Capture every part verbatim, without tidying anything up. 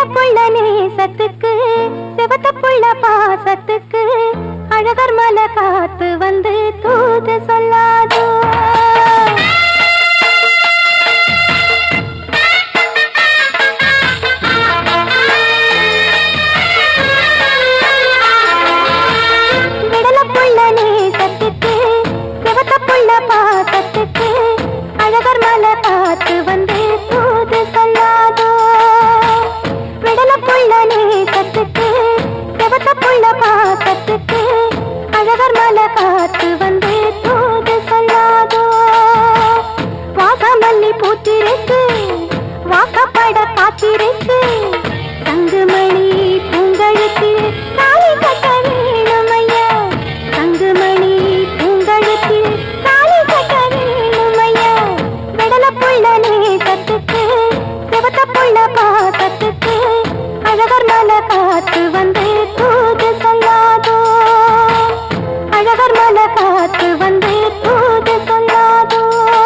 புள்ள நேசத்துக்கு செவத்த புள்ள பாசத்துக்கு அழகர் மலை காத்து வந்து தூது சொல்லாதோ. விடல புள்ள நேசத்துக்கு செவத்த புள்ள பாசத்துக்கு அழகர் மலை காத்து வந்து தூது சொல்லாதோ. விடல புள்ள நேசத்துக்கு செவத்த புள்ள பாசத்துக்கு அழகர் மலை காத்து வந்து தூது சொல்லாதோ. வாசமல்லி பூத்திருக்கு வாக்கப்பட காத்திருக்கு தங்குமணி பூங்கழுத்து தாலி கட்ட வேணுமையா. தங்குமணி பூங்கழுத்து தாலி கட்ட வேணுமையா. விடல புள்ள நேசத்துக்கு செவத்த புள்ள பாசத்துக்கு அழகர் மலை காத்து வந்து தூது சொல்லாதோ. அழகர் மலை காத்து வந்து தூது சொல்லாதோ.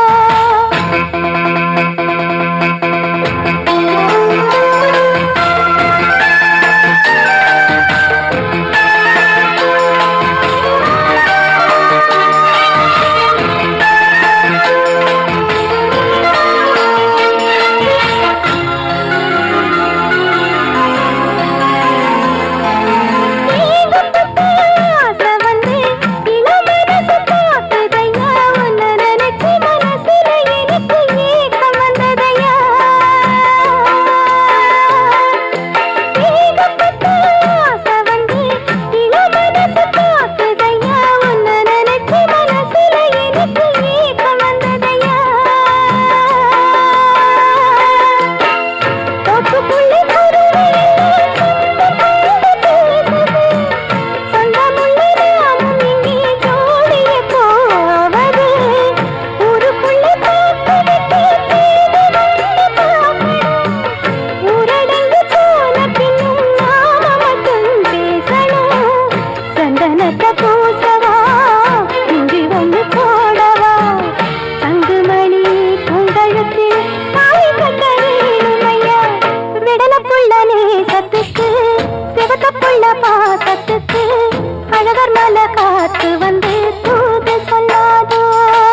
பாசத்துக்கு அழகர் மலை காத்து வந்து தூது சொல்லாதோ.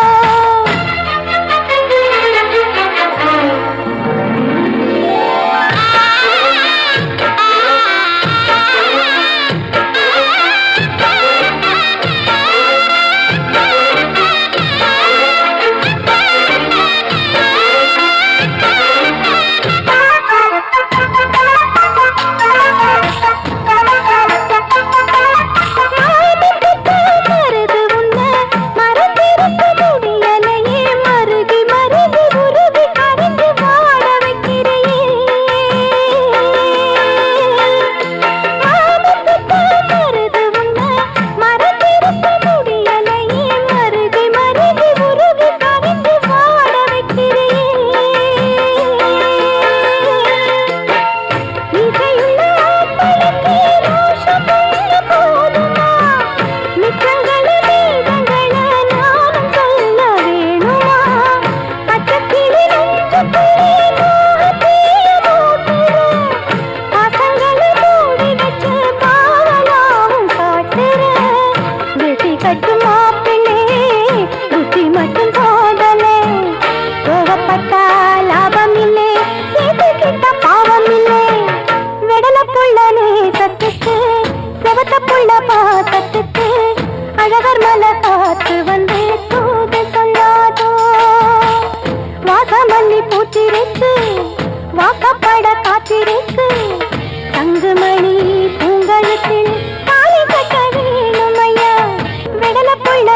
அழகர் மலை காத்து வந்து தூது சொல்லாதோ. வாசமல்லி பூத்திருக்கு வாக்கப்பட காத்திருக்கு தங்குமணி பூங்கழுத்தில் தாலி கட்ட வேணுமையா. விடல புள்ள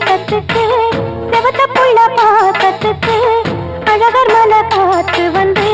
நேசத்துக்கு செவத்த புள்ள பாசத்துக்கு அழகர் மலை காத்து வந்து